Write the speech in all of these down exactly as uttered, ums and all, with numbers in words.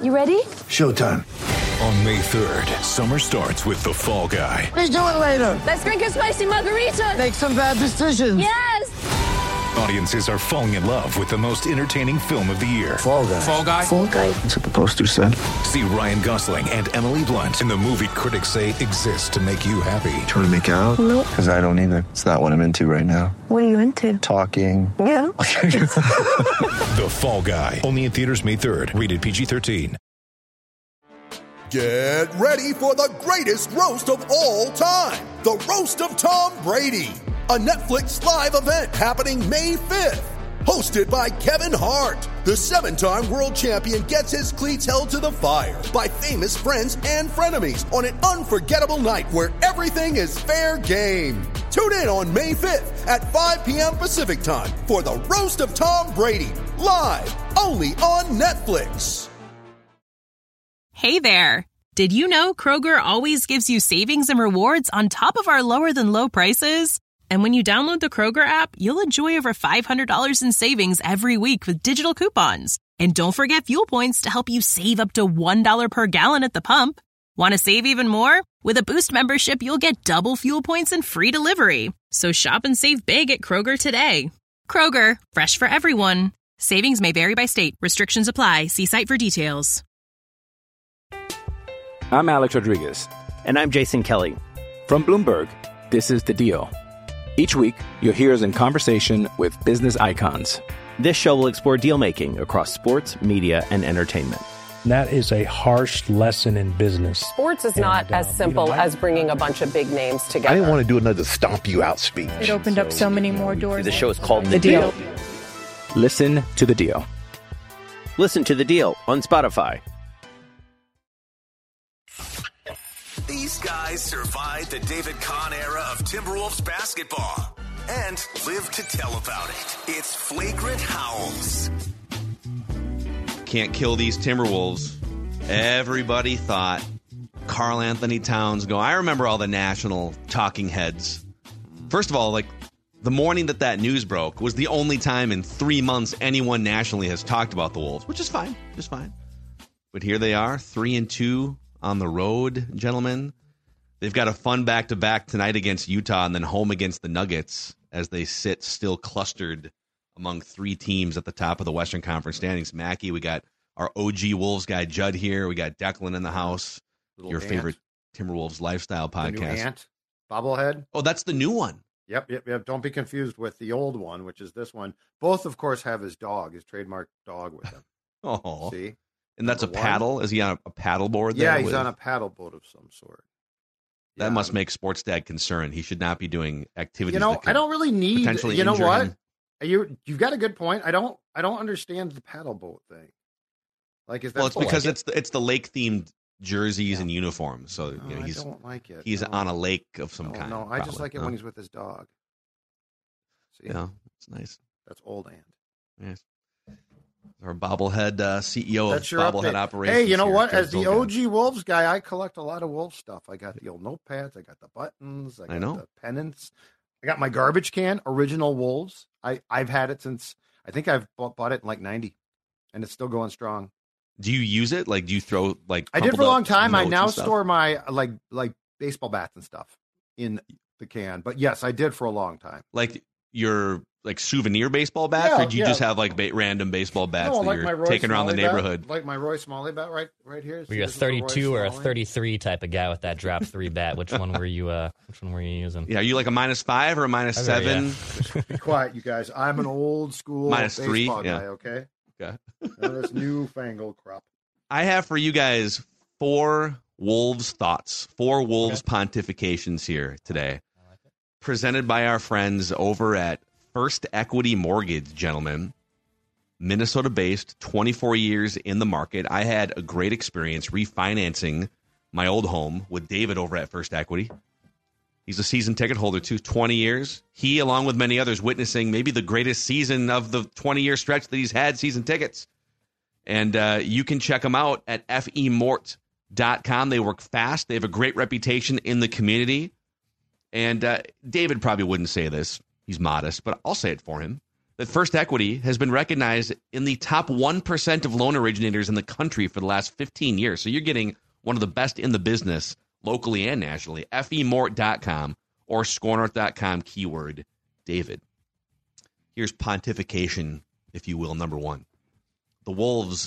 You ready? Showtime. On May third, summer starts with The Fall Guy. Let's do it later. Let's drink a spicy margarita. Make some bad decisions. Yes. Audiences are falling in love with the most entertaining film of the year. Fall Guy. Fall Guy. Fall Guy. That's what the poster said. See Ryan Gosling and Emily Blunt in the movie critics say exists to make you happy. Trying to make it out? Nope. Because I don't either. It's not what I'm into right now. What are you into? Talking. Yeah. The Fall Guy. Only in theaters May third. Rated P G thirteen. Get ready for the greatest roast of all time. The Roast of Tom Brady. A Netflix live event happening May fifth. Hosted by Kevin Hart. The seven-time world champion gets his cleats held to the fire by famous friends and frenemies on an unforgettable night where everything is fair game. Tune in on May fifth at five p.m. Pacific time for the Roast of Tom Brady. Live only on Netflix. Hey there. Did you know Kroger always gives you savings and rewards on top of our lower than low prices? And when you download the Kroger app, you'll enjoy over five hundred dollars in savings every week with digital coupons. And don't forget fuel points to help you save up to one dollar per gallon at the pump. Want to save even more? With a Boost membership, you'll get double fuel points and free delivery. So shop and save big at Kroger today. Kroger, fresh for everyone. Savings may vary by state. Restrictions apply. See site for details. I'm Alex Rodriguez. And I'm Jason Kelly. From Bloomberg, this is The Deal. Each week, you'll hear us in conversation with business icons. This show will explore deal-making across sports, media, and entertainment. That is a harsh lesson in business. Sports is not and, uh, as simple you know, as bringing a bunch of big names together. I didn't want to do another stomp you out speech. It opened so, up so many more doors. The show is called The, the deal. deal. Listen to The Deal. Listen to The Deal on Spotify. These guys survived the David Kahn era of Timberwolves basketball and live to tell about it. It's Flagrant Howls. Can't kill these Timberwolves. Everybody thought Karl Anthony Towns go. I remember all the national talking heads. First of all, like the morning that that news broke was the only time in three months anyone nationally has talked about the Wolves, which is fine, just fine. But here they are, three and two on the road, gentlemen. They've got a fun back-to-back tonight against Utah and then home against the Nuggets as they sit still clustered among three teams at the top of the Western Conference standings. Mackie, we got our O G Wolves guy, Judd, here. We got Declan in the house, Little your ant. favorite Timberwolves lifestyle podcast. The new ant, bobblehead. Oh, that's the new one. Yep, yep, yep. Don't be confused with the old one, which is this one. Both, of course, have his dog, his trademark dog with him. Oh, see? And that's Number a paddle? one. Is he on a paddle board there? Yeah, he's with... on a paddle boat of some sort. That yeah. must make Sports Dad concerned. He should not be doing activities. You know, that I don't really need. You know what? Him. You you've got a good point. I don't. I don't understand the paddle boat thing. Like, is that well, it's because like it's the, it's the lake themed jerseys yeah. and uniforms. So no, you know, he's I don't like it. He's no. on a lake of some no, kind. No, I probably. just like it no? when he's with his dog. See? Yeah, it's nice. That's old Ant. Yes. Our bobblehead uh, C E O That's of bobblehead update. operations. Hey, you know here, what? Joe As the Zolgan. O G Wolves guy, I collect a lot of Wolves stuff. I got the old notepads. I got the buttons. I got I know. the pennants. I got my garbage can, original Wolves. I, I've had it since, I think I've bought, bought it in like ninety, and it's still going strong. Do you use it? Like, do you throw, like, I did for a long time. I now and store my, like, like baseball bats and stuff in the can. But yes, I did for a long time. Like your, like, souvenir baseball bats? Yeah, or do you yeah. just have, like, ba- random baseball bats No, that like you're my Roy taking around the Smalley bat, neighborhood? like my Roy Smalley bat right right here. Were you a This is the Roy thirty-two or a Smalley. thirty-three type of guy with that drop three bat? Which one were you? Uh, which one were you using? Yeah, are you like a minus five or a minus Okay, seven? yeah. Be quiet, you guys. I'm an old school Minus three, baseball yeah. guy, okay? Okay. None of this newfangled crap. I have for you guys four Wolves thoughts, four Wolves okay. pontifications here today, like presented by our friends over at First Equity Mortgage, gentlemen. Minnesota-based, twenty-four years in the market. I had a great experience refinancing my old home with David over at First Equity. He's a season ticket holder, too, twenty years. He, along with many others, witnessing maybe the greatest season of the twenty-year stretch that he's had season tickets. And uh, you can check them out at F E mort dot com. They work fast. They have a great reputation in the community. And uh, David probably wouldn't say this. He's modest, but I'll say it for him. that First Equity has been recognized in the top one percent of loan originators in the country for the last fifteen years. So you're getting one of the best in the business locally and nationally. F E mort dot com or score north dot com, keyword David. Here's pontification, if you will, number one. The Wolves,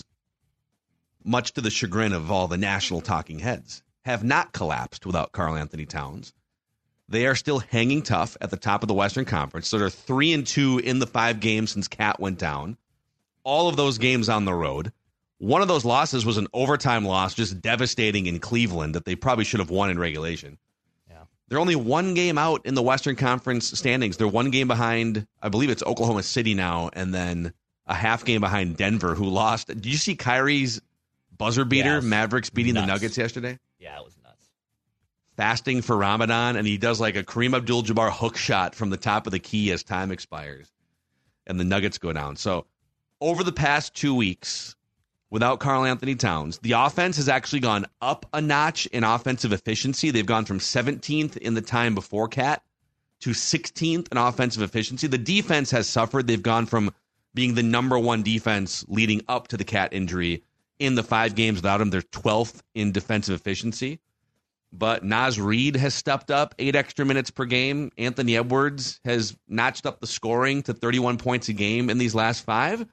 much to the chagrin of all the national talking heads, have not collapsed without Karl Anthony Towns. They are still hanging tough at the top of the Western Conference. So they're three and two in the five games since Cat went down. All of those games on the road. One of those losses was an overtime loss, just devastating in Cleveland, that they probably should have won in regulation. Yeah. They're only one game out in the Western Conference standings. They're one game behind, I believe it's Oklahoma City now, and then a half game behind Denver, who lost. Did you see Kyrie's buzzer beater, Yes. Mavericks beating Nuts. the Nuggets yesterday? Yeah, it was nuts. Fasting for Ramadan, and he does like a Kareem Abdul-Jabbar hook shot from the top of the key as time expires, and the Nuggets go down. So over the past two weeks, without Karl Anthony Towns, the offense has actually gone up a notch in offensive efficiency. They've gone from seventeenth in the time before Cat to sixteenth in offensive efficiency. The defense has suffered. They've gone from being the number one defense leading up to the Cat injury. In the five games without him, they're twelfth in defensive efficiency. But Naz Reid has stepped up eight extra minutes per game. Anthony Edwards has notched up the scoring to thirty-one points a game in these last five.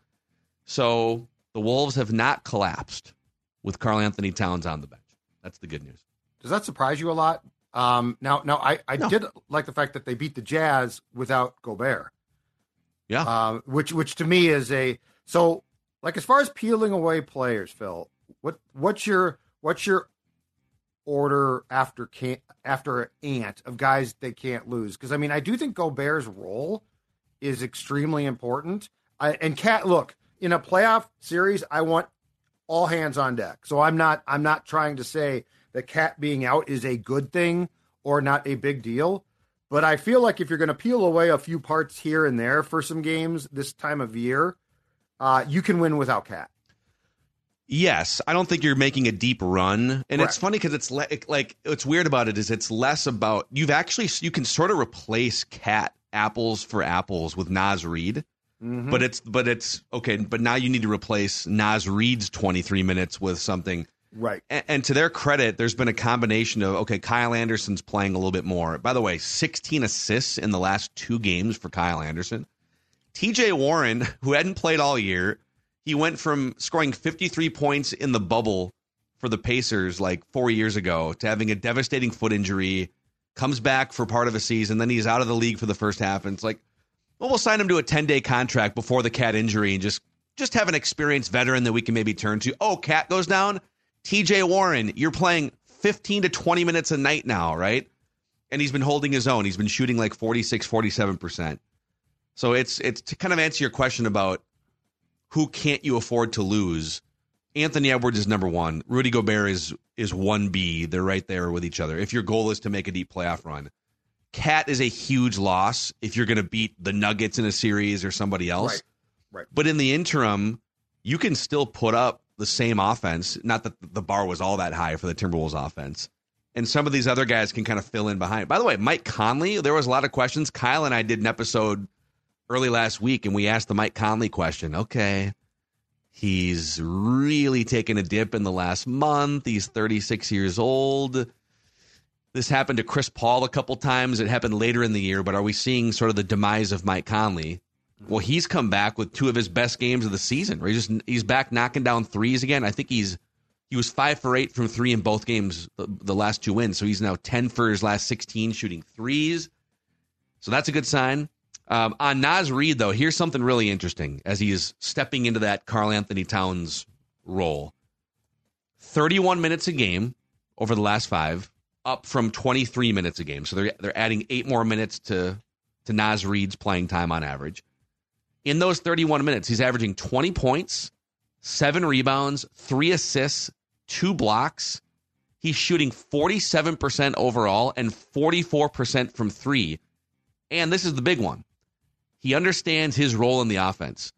So the Wolves have not collapsed with Karl Anthony Towns on the bench. That's the good news. Does that surprise you a lot? Um, now, now I, I No. did like the fact that they beat the Jazz without Gobert. Yeah. Uh, which, which to me is a so like as far as peeling away players, Phil. What, what's your, what's your order after can after Ant of guys they can't lose? Because I mean, I do think Gobert's role is extremely important. I, and Cat, look, in a playoff series, I want all hands on deck. So I'm not I'm not trying to say that Cat being out is a good thing or not a big deal. But I feel like if you're going to peel away a few parts here and there for some games this time of year, uh, you can win without Cat. Yes, I don't think you're making a deep run, and Correct. it's funny because it's le- like what's weird about it is it's less about you've actually you can sort of replace Cat apples for apples with Naz Reid, Mhm. but it's but it's okay. But now you need to replace Naz Reid's twenty-three minutes with something. Right. And, and to their credit, there's been a combination of okay, Kyle Anderson's playing a little bit more. By the way, sixteen assists in the last two games for Kyle Anderson. T J Warren, who hadn't played all year. He went from scoring fifty-three points in the bubble for the Pacers like four years ago to having a devastating foot injury, comes back for part of a season, then he's out of the league for the first half. And it's like, well, we'll sign him to a ten-day contract before the Cat injury and just, just have an experienced veteran that we can maybe turn to. Oh, Cat goes down. T J Warren, you're playing fifteen to twenty minutes a night now, right? And he's been holding his own. He's been shooting like forty-six, forty-seven percent. So it's it's to kind of answer your question about who can't you afford to lose? Anthony Edwards is number one. Rudy Gobert is is one B. They're right there with each other. If your goal is to make a deep playoff run, Cat is a huge loss if you're going to beat the Nuggets in a series or somebody else. Right. Right. But in the interim, you can still put up the same offense. Not that the bar was all that high for the Timberwolves offense. And some of these other guys can kind of fill in behind. By the way, Mike Conley, there was a lot of questions. Kyle and I did an episode early last week, and we asked the Mike Conley question. Okay, he's really taken a dip in the last month. He's thirty-six years old. This happened to Chris Paul a couple times. It happened later in the year, but are we seeing sort of the demise of Mike Conley? Well, he's come back with two of his best games of the season. Where he's just he's back knocking down threes again. I think he's he was five for eight from three in both games, the, the last two wins. So he's now ten for his last sixteen shooting threes. So that's a good sign. Um, on Naz Reid, though, here's something really interesting as he is stepping into that Karl Anthony Towns role. thirty-one minutes a game over the last five, up from twenty-three minutes a game. So they're they're adding eight more minutes to, to Naz Reid's playing time on average. In those thirty-one minutes, he's averaging twenty points, seven rebounds, three assists, two blocks. He's shooting forty-seven percent overall and forty-four percent from three. And this is the big one. He understands his role in the offense.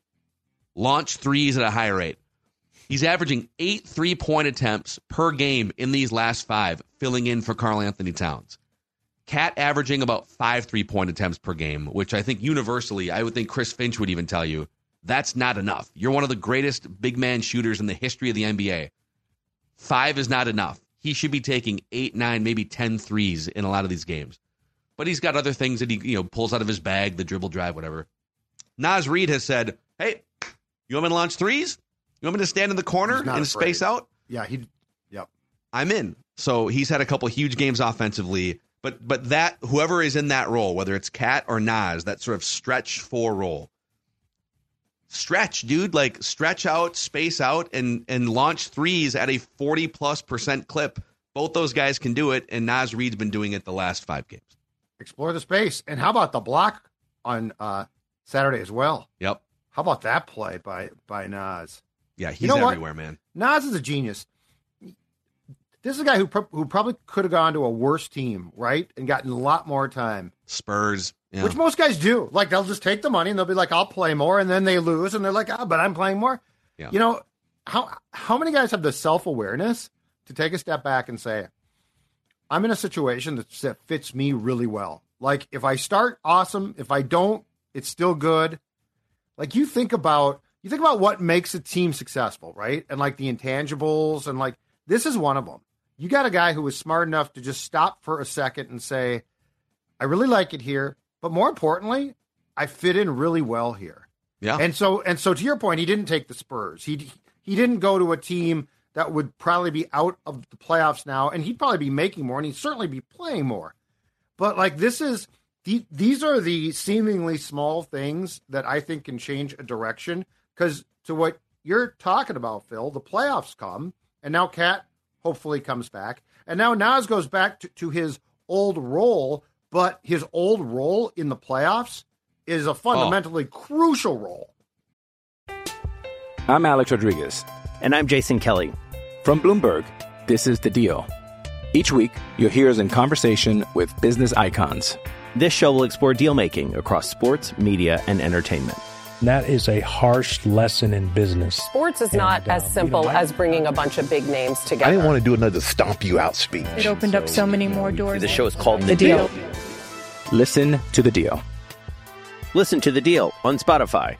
Launch threes at a high rate. He's averaging eight three-point attempts per game in these last five, filling in for Karl Anthony Towns. Cat averaging about five three-point attempts per game, which I think universally, I would think Chris Finch would even tell you, that's not enough. You're one of the greatest big man shooters in the history of the N B A. Five is not enough. He should be taking eight, nine, maybe ten threes in a lot of these games. But he's got other things that he you know pulls out of his bag, the dribble drive, whatever. Naz Reid has said, hey, you want me to launch threes? You want me to stand in the corner and afraid. space out? Yeah, he. Yep. I'm in. So he's had a couple huge games offensively. But but that whoever is in that role, whether it's Cat or Naz, that sort of stretch four role, stretch, dude, like stretch out, space out, and and launch threes at a forty plus percent clip. Both those guys can do it, and Naz Reid's been doing it the last five games. Explore the space, and how about the block on uh, Saturday as well? Yep. How about that play by by Naz? Yeah, he's you know everywhere, what? man. Naz is a genius. This is a guy who pro- who probably could have gone to a worse team, right, and gotten a lot more time. Spurs, yeah. Which most guys do. Like, they'll just take the money and they'll be like, "I'll play more," and then they lose, and they're like, "Ah, but I'm playing more." Yeah. You know, how how many guys have the self awareness to take a step back and say, "I'm in a situation that, that fits me really well. Like, if I start, awesome. If I don't, it's still good." Like, you think about you think about what makes a team successful, right? And like the intangibles, and like this is one of them. You got a guy who was smart enough to just stop for a second and say, I really like it here, but more importantly, I fit in really well here. Yeah. And so and so to your point, he didn't take the Spurs. He he didn't go to a team that would probably be out of the playoffs now, and he'd probably be making more, and he'd certainly be playing more. But like this is the, these are the seemingly small things that I think can change a direction. Because to what you're talking about, Phil, the playoffs come, and now Cat hopefully comes back. And now Naz goes back to, to his old role, but his old role in the playoffs is a fundamentally oh. crucial role. I'm Alex Rodriguez. And I'm Jason Kelly. From Bloomberg, this is The Deal. Each week, you'll hear us in conversation with business icons. This show will explore deal-making across sports, media, and entertainment. That is a harsh lesson in business. Sports is and, not uh, as simple you know, I, as bringing a bunch of big names together. I didn't want to do another stomp you out speech. It opened so, up so many more doors. The show is called The, The Deal. Deal. Listen to The Deal. Listen to The Deal on Spotify.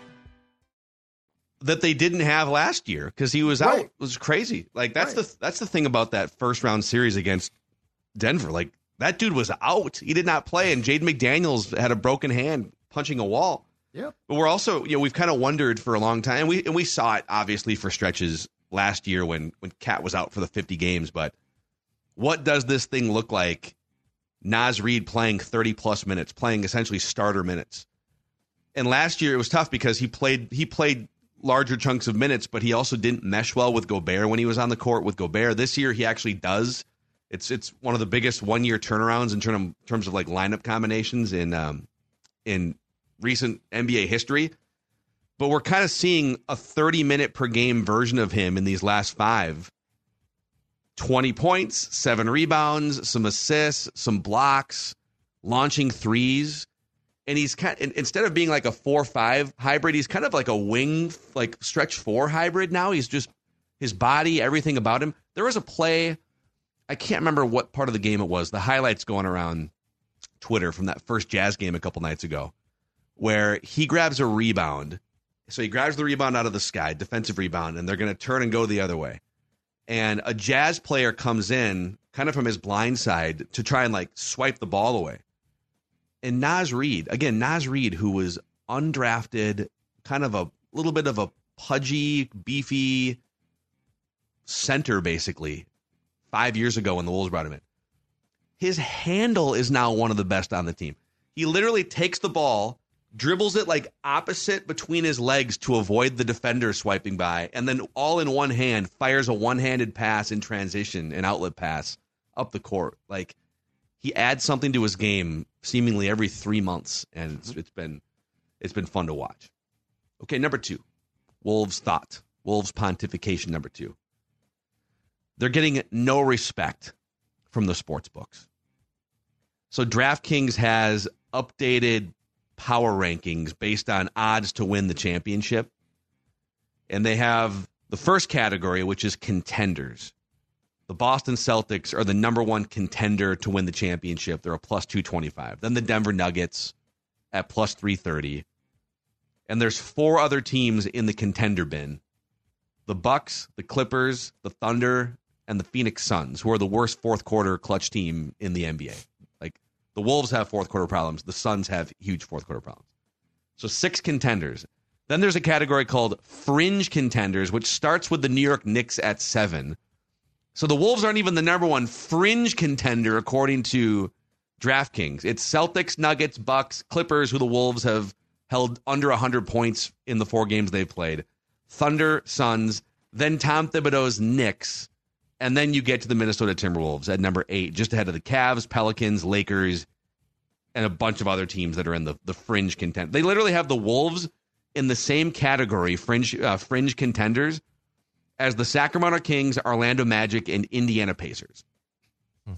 That they didn't have last year because he was right. out. It was crazy. Like that's right. the that's the thing about that first round series against Denver. Like that dude was out. He did not play, and Jaden McDaniels had a broken hand punching a wall. Yeah. But we're also, you know, we've kind of wondered for a long time. And we and we saw it obviously for stretches last year when when Cat was out for the fifty games. But what does this thing look like? Naz Reid playing thirty plus minutes, playing essentially starter minutes. And last year it was tough because he played he played larger chunks of minutes, but he also didn't mesh well with Gobert when he was on the court with Gobert. This year he actually does. It's it's one of the biggest one year turnarounds in term, terms of like lineup combinations in um in recent N B A history. But we're kind of seeing a thirty minute per game version of him in these last five. twenty points, seven rebounds, some assists, some blocks, launching threes. And he's kind of, instead of being like a four five hybrid, he's kind of like a wing, like stretch four hybrid now. He's just his body, everything about him. There was a play, I can't remember what part of the game it was. The highlights going around Twitter from that first Jazz game a couple nights ago, where he grabs a rebound. So he grabs the rebound out of the sky, defensive rebound, and they're going to turn and go the other way. And a Jazz player comes in kind of from his blind side to try and like swipe the ball away. And Naz Reid, again, Naz Reid, who was undrafted, kind of a little bit of a pudgy, beefy center, basically, five years ago when the Wolves brought him in. His handle is now one of the best on the team. He literally takes the ball, dribbles it like opposite between his legs to avoid the defender swiping by, and then all in one hand fires a one-handed pass in transition, an outlet pass up the court. Like, he adds something to his game seemingly every three months, and it's, it's been it's been fun to watch. Okay, number two, Wolves thought. Wolves pontification number two. They're getting no respect from the sports books. So DraftKings has updated power rankings based on odds to win the championship. And they have the first category, which is contenders. The Boston Celtics are the number one contender to win the championship. They're a plus two twenty-five. Then the Denver Nuggets at plus three thirty. And there's four other teams in the contender bin. The Bucks, the Clippers, the Thunder, and the Phoenix Suns, who are the worst fourth quarter clutch team in the N B A. Like, the Wolves have fourth quarter problems. The Suns have huge fourth quarter problems. So six contenders. Then there's a category called fringe contenders, which starts with the New York Knicks at seven. So the Wolves aren't even the number one fringe contender according to DraftKings. It's Celtics, Nuggets, Bucks, Clippers, who the Wolves have held under one hundred points in the four games they've played. Thunder, Suns, then Tom Thibodeau's Knicks, and then you get to the Minnesota Timberwolves at number eight, just ahead of the Cavs, Pelicans, Lakers, and a bunch of other teams that are in the, the fringe contend. They literally have the Wolves in the same category, fringe uh, fringe contenders, as the Sacramento Kings, Orlando Magic, and Indiana Pacers. Hmm.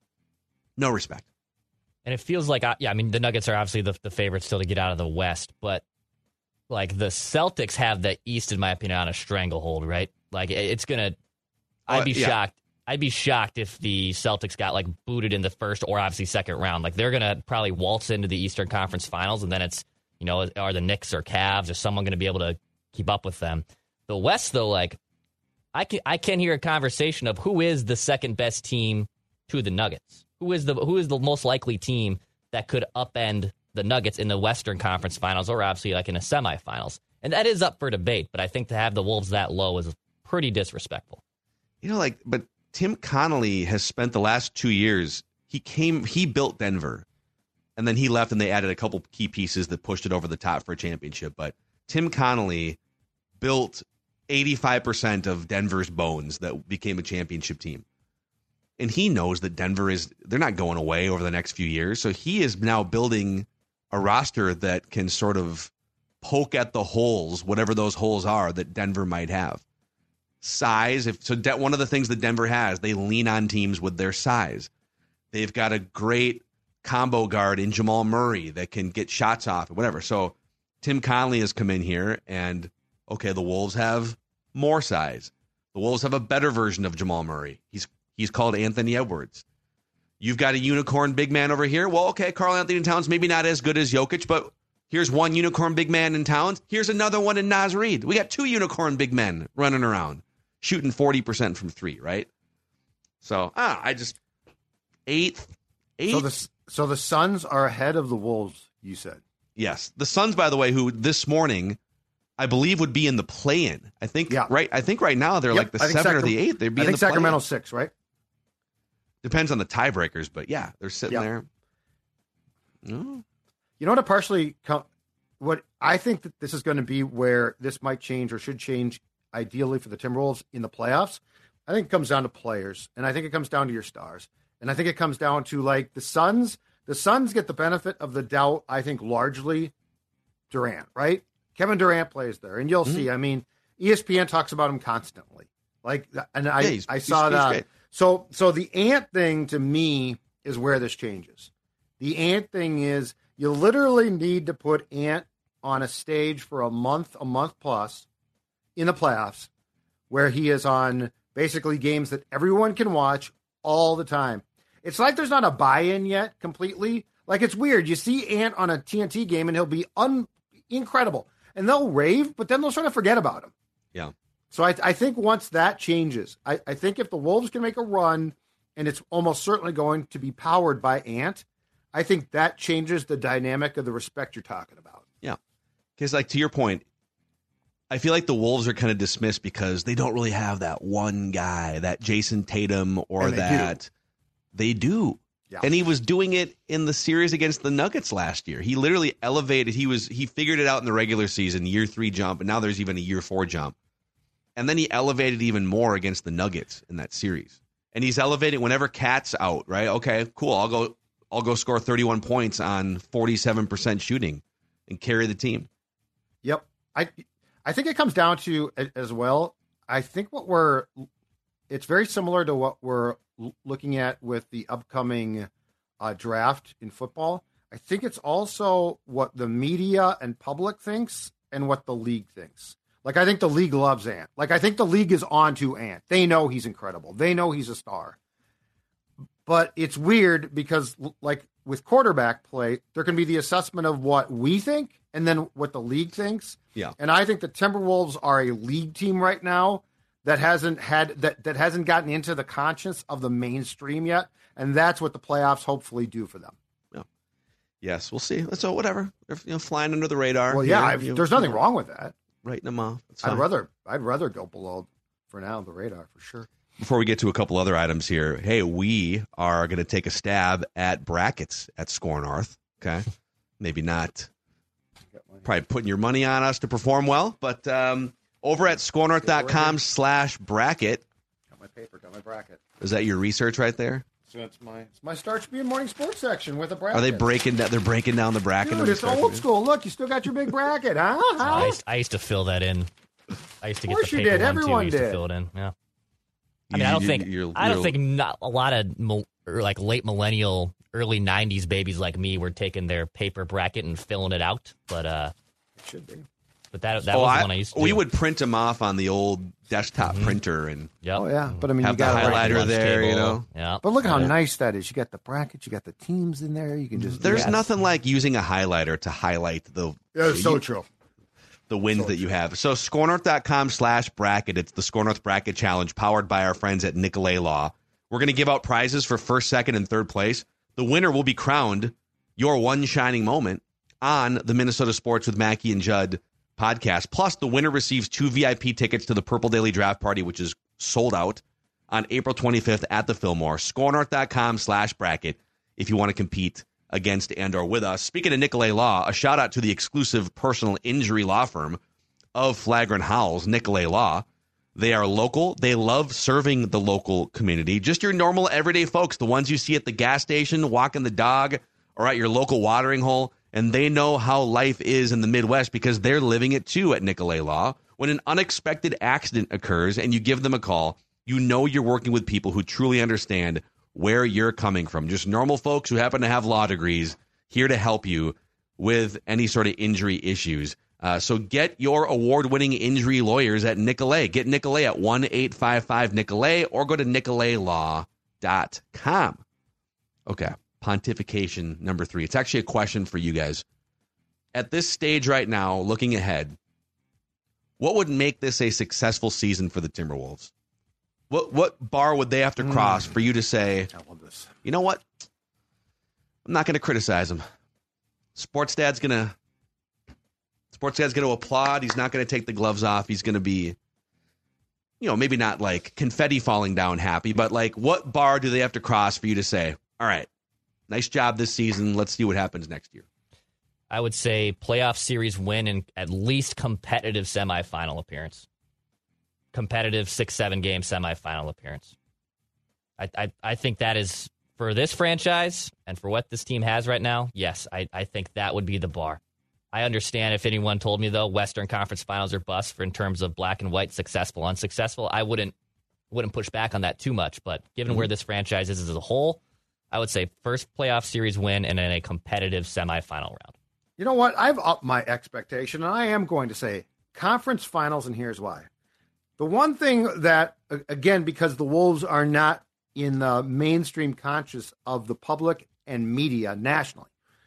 No respect. And it feels like, yeah, I mean, the Nuggets are obviously the, the favorites still to get out of the West, but like the Celtics have the East, in my opinion, on a stranglehold, right? Like it's going to, I'd be uh, yeah. shocked. I'd be shocked if the Celtics got like booted in the first or obviously second round. Like they're going to probably waltz into the Eastern Conference Finals, and then it's, you know, are the Knicks or Cavs or someone going to be able to keep up with them? The West, though, like I can I can hear a conversation of who is the second best team to the Nuggets. Who is the who is the most likely team that could upend the Nuggets in the Western Conference Finals or obviously like in the semifinals? And that is up for debate, but I think to have the Wolves that low is pretty disrespectful. You know, like, but Tim Connolly has spent the last two years, he came, he built Denver, and then he left and they added a couple key pieces that pushed it over the top for a championship. But Tim Connolly built eighty-five percent of Denver's bones that became a championship team. And he knows that Denver is, they're not going away over the next few years. So he is now building a roster that can sort of poke at the holes, whatever those holes are that Denver might have. Size, if so, de- one of the things that Denver has, they lean on teams with their size. They've got a great combo guard in Jamal Murray that can get shots off or whatever. So Tim Connolly has come in here and, okay, the Wolves have more size. The Wolves have a better version of Jamal Murray. He's he's called Anthony Edwards. You've got a unicorn big man over here. Well, okay, Karl Anthony Towns maybe not as good as Jokic, but here's one unicorn big man in Towns. Here's another one in Naz Reid. We got two unicorn big men running around, shooting forty percent from three, right? So, ah, I just, eighth, eighth. So the, so the Suns are ahead of the Wolves, you said? Yes. The Suns, by the way, who this morning, I believe would be in the play-in. I think, yeah. right? I think right now they're yep. like the seven Sacram- or the eight. They'd be I in think the Sacramento play-in. six, right? Depends on the tiebreakers, but yeah, they're sitting yep. there. Oh. You know what? I partially come, what I think that this is going to be where this might change or should change ideally for the Timberwolves in the playoffs. I think it comes down to players, and I think it comes down to your stars, and I think it comes down to like the Suns. The Suns get the benefit of the doubt. I think largely Durant, right? Kevin Durant plays there, and you'll mm-hmm. see. I mean, E S P N talks about him constantly. Like, and I, yeah, I saw he's, that. He's so, so the Ant thing to me is where this changes. The Ant thing is you literally need to put Ant on a stage for a month, a month plus in the playoffs, where he is on basically games that everyone can watch all the time. It's like there's not a buy-in yet completely. Like, it's weird. You see Ant on a T N T game, and he'll be un- incredible. And they'll rave, but then they'll sort of forget about him. Yeah. So I, I think once that changes, I, I think if the Wolves can make a run, and it's almost certainly going to be powered by Ant, I think that changes the dynamic of the respect you're talking about. Yeah. Because, like, to your point, I feel like the Wolves are kind of dismissed because they don't really have that one guy, that Jason Tatum or and they that do. they do. Yeah. And he was doing it in the series against the Nuggets last year. He literally elevated. He was he figured it out in the regular season, year three jump, and now there's even a year four jump. And then he elevated even more against the Nuggets in that series. And he's elevated whenever Cat's out, right? Okay, cool. I'll go I'll go score thirty-one points on forty-seven percent shooting and carry the team. Yep. I I think it comes down to as well. I think what we're it's very similar to what we're looking at with the upcoming uh, draft in football. I think it's also what the media and public thinks and what the league thinks. Like, I think the league loves Ant. Like, I think the league is on to Ant. They know he's incredible. They know he's a star. But it's weird because, like, with quarterback play, there can be the assessment of what we think and then what the league thinks. Yeah. And I think the Timberwolves are a league team right now that hasn't had that that hasn't gotten into the conscience of the mainstream yet, and that's what the playoffs hopefully do for them. Yeah. Yes, we'll see. So whatever, they're, you know, flying under the radar. Well, yeah, here, I've, you know, there's nothing wrong with that. Writing them off. I'd rather I'd rather go below for now the radar for sure. Before we get to a couple other items here, hey, we are going to take a stab at brackets at Score North. Okay, maybe not. Probably putting your money on us to perform well, but um, over at scorenorth.com slash bracket. Got my paper, got my bracket. Is that your research right there? So it's my it's my Start Tribune morning sports section with a bracket. Are they breaking down? They're breaking down the bracket. Dude, it's old school. Look, you still got your big bracket, huh? huh? I, used, I used to fill that in. I used to get Of course the you paper did. one Everyone too. I used did. to fill it in. Yeah. I You- mean, I don't you- think you're- I don't you're- think not a lot of mil- or like late millennial, early nineties babies like me were taking their paper bracket and filling it out. But uh, it should be. But that that Oh, was I- the one I used to. we do. would print them off on the old desktop printer and Yep. Oh yeah, but I mean, have you the got highlighter lunch there, you table. know. Yeah. But look how Yeah. nice that is. You got the bracket, you got the teams in there. You can just There's yeah. nothing like using a highlighter to highlight the Yeah, it's so you- true. the wins that you have. So scorenorth.com slash bracket. It's the Score North Bracket Challenge powered by our friends at Nicolay Law. We're going to give out prizes for first, second, and third place. The winner will be crowned your one shining moment on the Minnesota Sports with Mackey and Judd podcast. Plus, the winner receives two V I P tickets to the Purple Daily Draft Party, which is sold out on April twenty-fifth at the Fillmore. scorenorth.com slash bracket if you want to compete against and or with us. Speaking of Nicolay Law, a shout out to the exclusive personal injury law firm of Flagrant Howls, Nicolay Law. They are local. They love serving the local community. Just your normal everyday folks, the ones you see at the gas station, walking the dog, or at your local watering hole. And they know how life is in the Midwest because they're living it too at Nicolay Law. When an unexpected accident occurs and you give them a call, you know you're working with people who truly understand where you're coming from. Just normal folks who happen to have law degrees here to help you with any sort of injury issues. Uh, so get your award-winning injury lawyers at Nicolay. Get Nicolay at one eight five five Nicolay or go to nicolay law dot com. Okay, pontification number three. It's actually a question for you guys. At this stage right now, looking ahead, what would make this a successful season for the Timberwolves? What what bar would they have to cross mm. for you to say, I love this. You know what? I'm not going to criticize him. Sports Dad's going to Sports Dad's going to applaud. He's not going to take the gloves off. He's going to be, you know, maybe not like confetti falling down happy, but like what bar do they have to cross for you to say, all right, nice job this season. Let's see what happens next year. I would say playoff series win and at least competitive semifinal appearance. Competitive six, seven game semifinal appearance. I, I I think that is, for this franchise and for what this team has right now, yes, I, I think that would be the bar. I understand if anyone told me, though, Western Conference Finals are bust for in terms of black and white, successful, unsuccessful, I wouldn't wouldn't push back on that too much. But given mm-hmm. where this franchise is as a whole, I would say first playoff series win and then a competitive semifinal round. You know what? I've upped my expectation, and I am going to say conference finals, and here's why. The one thing that, again, because the Wolves are not in the mainstream conscious of the public and media nationally,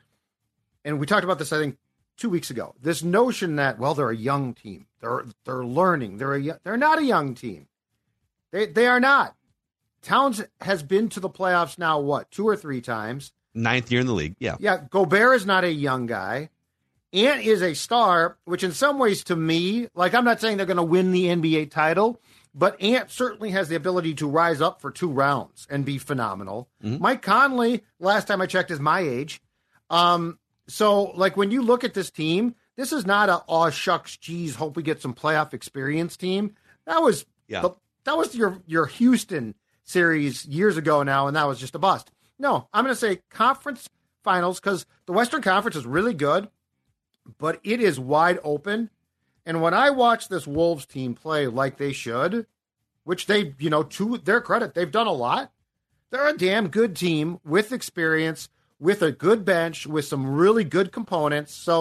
and we talked about this, I think, two weeks ago, this notion that, well, they're a young team. They're they're learning. They're a, they're not a young team. They they are not. Towns has been to the playoffs now, what, two or three times? Ninth year in the league, yeah. Yeah, Gobert is not a young guy. Ant is a star, which in some ways to me, like I'm not saying they're going to win the N B A title, but Ant certainly has the ability to rise up for two rounds and be phenomenal. Mm-hmm. Mike Conley, last time I checked, is my age. Um, so, like, when you look at this team, this is not a, aw, shucks, geez, hope we get some playoff experience team. That was yeah. the, that was your, your Houston series years ago now, and that was just a bust. No, I'm going to say conference finals because the Western Conference is really good, but it is wide open. And when I watch this Wolves team play like they should, which they, you know, to their credit, they've done a lot. They're a damn good team with experience, with a good bench, with some really good components. So,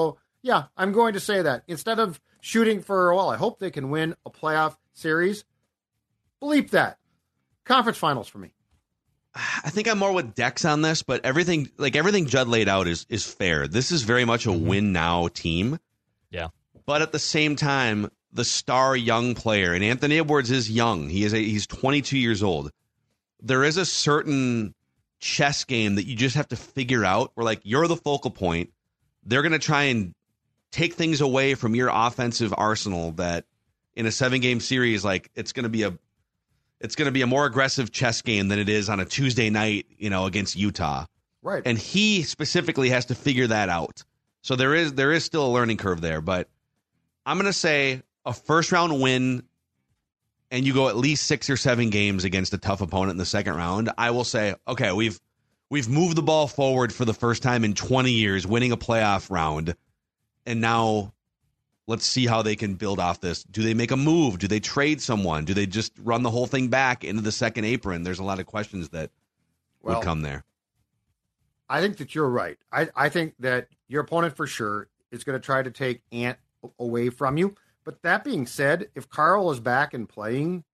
Yeah, I'm going to say that. Instead of shooting for, well, I hope they can win a playoff series, bleep that. Conference finals for me. I think I'm more with Dex on this, but everything like everything Judd laid out is is fair. This is very much a win now team. Yeah. But at the same time, the star young player, and Anthony Edwards is young. He is a, he's twenty-two years old. There is a certain chess game that you just have to figure out where, like, you're the focal point. They're going to try and take things away from your offensive arsenal that in a seven-game series, like, it's going to be a it's going to be a more aggressive chess game than it is on a Tuesday night, you know, against Utah. Right. And he specifically has to figure that out. So there is there is still a learning curve there, but I'm going to say a first-round win and you go at least six or seven games against a tough opponent in the second round, I will say, okay, we've we've moved the ball forward for the first time in twenty years, winning a playoff round, and now let's see how they can build off this. Do they make a move? Do they trade someone? Do they just run the whole thing back into the second apron? There's a lot of questions that well, would come there. I think that you're right. I, I think that your opponent for sure is going to try to take Ant away from you. But that being said, if Carl is back and playing,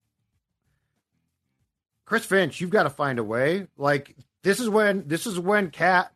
Chris Finch, you've got to find a way. Like, this is when this is when Cat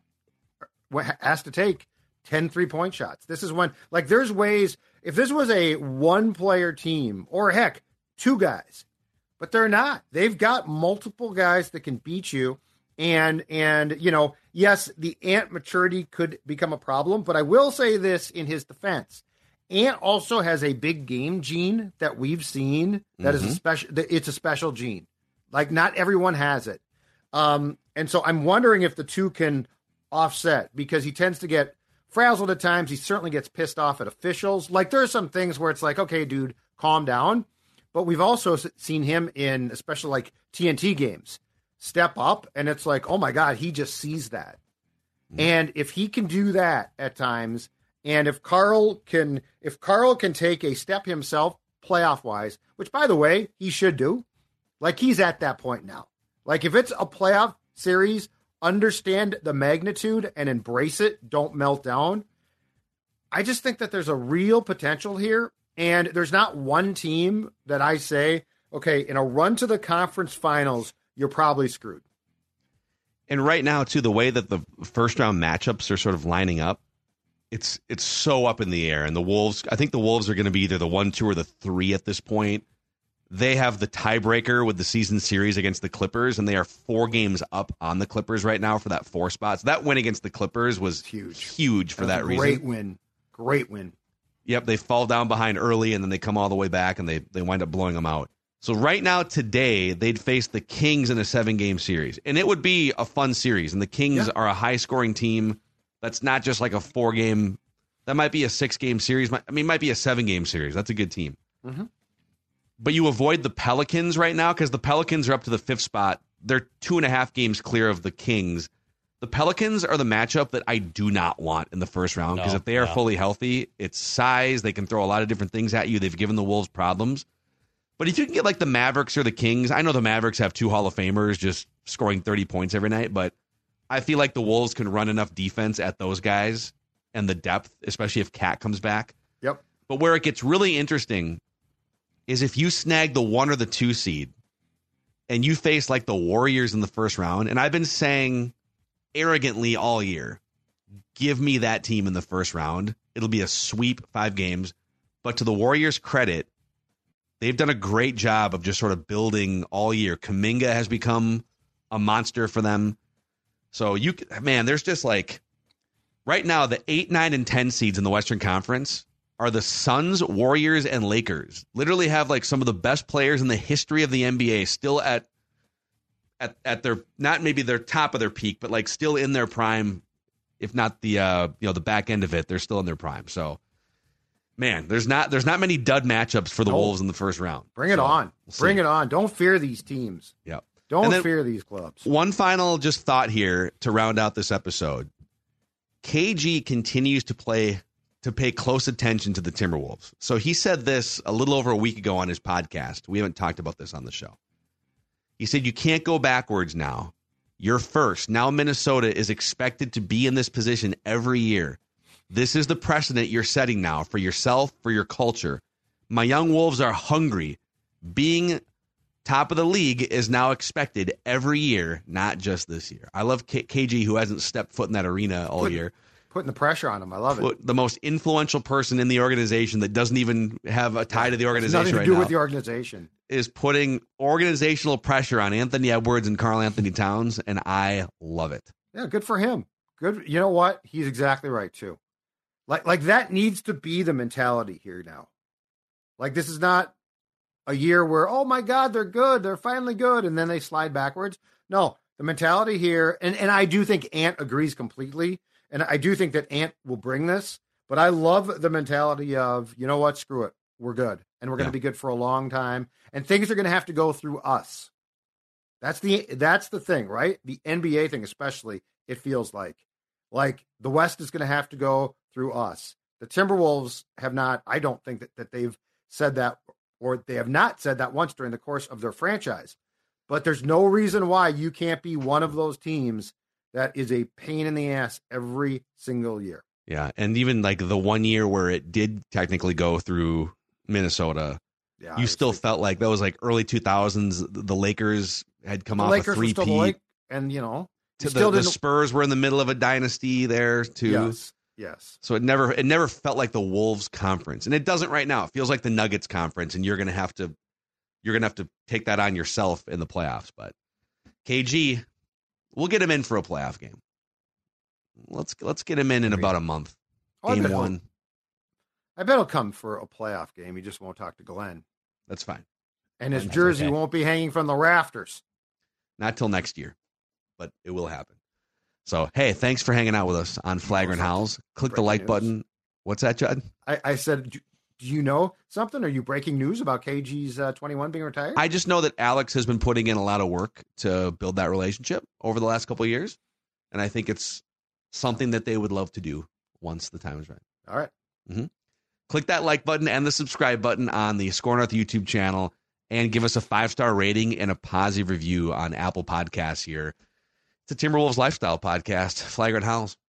has to take ten three-point shots. This is when, like, there's ways, if this was a one-player team, or heck, two guys, but they're not. They've got multiple guys that can beat you. And, and you know, yes, the Ant maturity could become a problem, but I will say this in his defense. Ant also has a big game gene that we've seen that mm-hmm. is a special, it's a special gene. Like, not everyone has it. Um, and so I'm wondering if the two can offset, because he tends to get frazzled at times. He certainly gets pissed off at officials. Like, there are some things where it's like, okay, dude, calm down. But we've also seen him in, especially like T N T games, step up, and it's like, oh my God, he just sees that. Mm-hmm. And if he can do that at times, and if Carl can, if Carl can take a step himself, playoff wise, which by the way, he should do, like, he's at that point now. Like, if it's a playoff series, understand the magnitude and embrace it. Don't melt down. I just think that there's a real potential here. And there's not one team that I say, okay, in a run to the conference finals, you're probably screwed. And right now, too, the way that the first round matchups are sort of lining up, it's it's so up in the air. And the Wolves, I think the Wolves are going to be either the one, two, or the three at this point. They have the tiebreaker with the season series against the Clippers, and they are four games up on the Clippers right now for that four spot. So that win against the Clippers was huge, huge for that, that reason. Great win, great win. Yep, they fall down behind early, and then they come all the way back, and they they wind up blowing them out. So right now, today, they'd face the Kings in a seven-game series, and it would be a fun series. And the Kings yeah. are a high-scoring team. That's not just like a four-game. That might be a six-game series. I mean, it might be a seven-game series. That's a good team. Mm-hmm. But you avoid the Pelicans right now because the Pelicans are up to the fifth spot. They're two and a half games clear of the Kings. The Pelicans are the matchup that I do not want in the first round because no, if they are no. fully healthy, it's size. They can throw a lot of different things at you. They've given the Wolves problems. But if you can get like the Mavericks or the Kings, I know the Mavericks have two Hall of Famers just scoring thirty points every night, but I feel like the Wolves can run enough defense at those guys and the depth, especially if Cat comes back. Yep. But where it gets really interesting is if you snag the one or the two seed and you face like the Warriors in the first round, and I've been saying arrogantly all year, give me that team in the first round. It'll be a sweep, five games. But to the Warriors' credit, they've done a great job of just sort of building all year. Kuminga has become a monster for them. So, you man, there's just like, right now, the eight, nine, and ten seeds in the Western Conference are the Suns, Warriors, and Lakers. Literally have like some of the best players in the history of the N B A still at at at their, not maybe their top of their peak, but like still in their prime, if not the uh, you know the back end of it, they're still in their prime. So, man, there's not there's not many dud matchups for the no. Wolves in the first round. Bring it so, on, we'll bring it on. Don't fear these teams. Yep. Don't fear these clubs. One final just thought here to round out this episode. K G continues to play to pay close attention to the Timberwolves. So he said this a little over a week ago on his podcast. We haven't talked about this on the show. He said, you can't go backwards now. You're first. Now Minnesota is expected to be in this position every year. This is the precedent you're setting now for yourself, for your culture. My young Wolves are hungry. Being top of the league is now expected every year, not just this year. I love K- KG, who hasn't stepped foot in that arena all putting, year. Putting the pressure on him. I love it. The most influential person in the organization that doesn't even have a tie to the organization nothing to right do now with the organization. Is putting organizational pressure on Anthony Edwards and Karl Anthony Towns, and I love it. Yeah, good for him. Good. You know what? He's exactly right, too. Like, like that needs to be the mentality here now. Like, this is not a year where, oh, my God, they're good. They're finally good. And then they slide backwards. No, the mentality here, and, and I do think Ant agrees completely. And I do think that Ant will bring this. But I love the mentality of, you know what, screw it. We're good. And we're going to yeah. be good for a long time. And things are going to have to go through us. That's the that's the thing, right? The N B A thing especially, it feels like. Like the West is going to have to go through us. The Timberwolves have not, I don't think that, that they've said that, or they have not said that once during the course of their franchise. But there's no reason why you can't be one of those teams that is a pain in the ass every single year. Yeah, and even like the one year where it did technically go through Minnesota, yeah, you still felt like that was like early two thousands. The Lakers had come the off Lakers a three-peat. Like, and, you know, to the, the Spurs were in the middle of a dynasty there, too. Yes, yes. So it never it never felt like the Wolves conference. And it doesn't right now. It feels like the Nuggets conference, and you're going to have to you're going to have to take that on yourself in the playoffs. But K G, we'll get him in for a playoff game. Let's let's get him in in about a month. Oh, game I one. I bet he'll come for a playoff game. He just won't talk to Glenn. That's fine. And his That's jersey okay. won't be hanging from the rafters. Not till next year, but it will happen. So, hey, thanks for hanging out with us on Flagrant Howls. Click breaking the like news. button. What's that, Judd? I, I said, do you know something? Are you breaking news about K G's uh, twenty-one being retired? I just know that Alex has been putting in a lot of work to build that relationship over the last couple of years. And I think it's something that they would love to do once the time is right. All right. Mm-hmm. Click that like button and the subscribe button on the Score North YouTube channel and give us a five-star rating and a positive review on Apple Podcasts here. It's a Timberwolves Lifestyle Podcast. Flagrant Howls.